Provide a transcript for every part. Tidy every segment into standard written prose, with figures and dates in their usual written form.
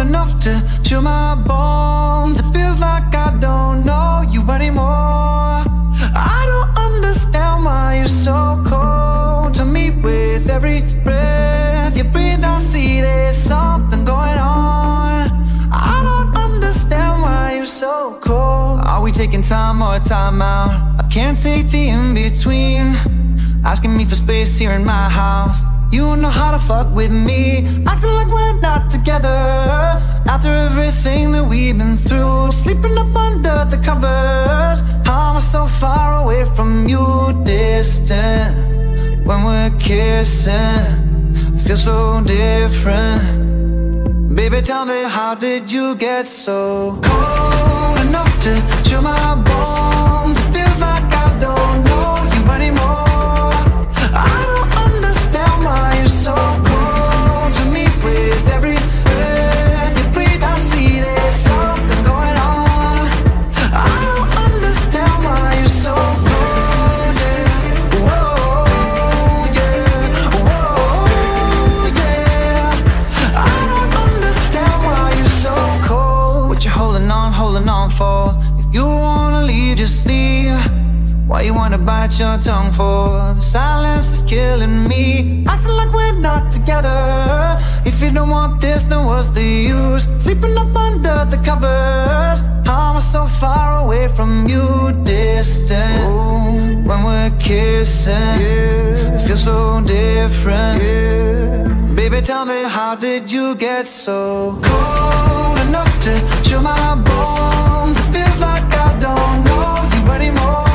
enough to chill my bones. It feels like I don't know you anymore. I don't understand why you're so cold to me. With every breath you breathe, I see there's something going on. I don't understand why you're so cold. Are we taking time or time out? I can't take the in-between. Asking me for space here in my house. You don't know how to fuck with me. Acting like we're not together. After everything that we've been through, sleeping up under the covers. How am I so far away from you, distant? When we're kissing, feel so different. Baby, tell me, how did you get so cold enough to chill my bones? It feels like I don't know you anymore. I don't understand why you're so cold to me. With every breath you breathe, I see there's something going on. I don't understand why you're so cold, yeah. Whoa, yeah. Whoa, yeah. I don't understand why you're so cold. What you holding on for? If you wanna leave, just leave. Why you wanna bite your tongue for? The silence is killing me. Acting like we're not together. If you don't want this, then what's the use? Sleeping up under the covers. How am I so far away from you, distant? Ooh. When we're kissing, yeah, it feels so different, yeah. Baby, tell me, how did you get so cold enough to chill my bones? It feels like I don't know you anymore.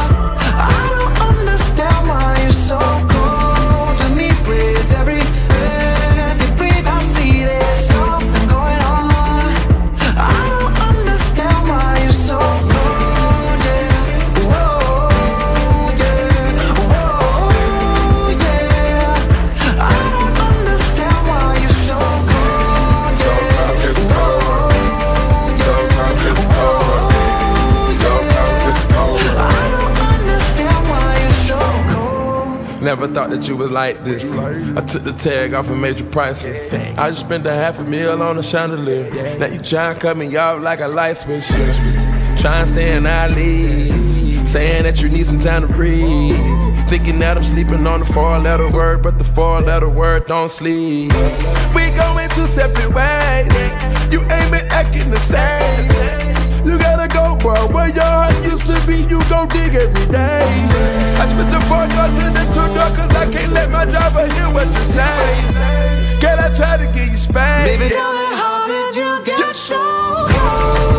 Why you're so cold to me. With every breath you breathe, I see there's something going on. I don't understand why you're so cold, yeah. Whoa, yeah. Whoa, yeah. I don't understand why you're so cold, yeah. So cold, it's cold. So cold, it's cold. So cold, it's cold. I don't understand why you're so cold. Never thought that you was like this. I took the tag off and made you priceless. I just spent $500,000 on a chandelier. Now you tryna cut me off like a light switch. Tryna stay in our league, saying that you need some time to breathe. Thinking that I'm sleeping on the 4-letter word, but the 4-letter word don't sleep. We going two separate ways. You ain't been acting the same. You gotta go, bro. Where your heart used to be, you go dig every day. I spit the 4-door to the 2-door, cause I can't let my driver hear what you say. Can I try to get you spanked? Baby, tell me, how did you get so cold?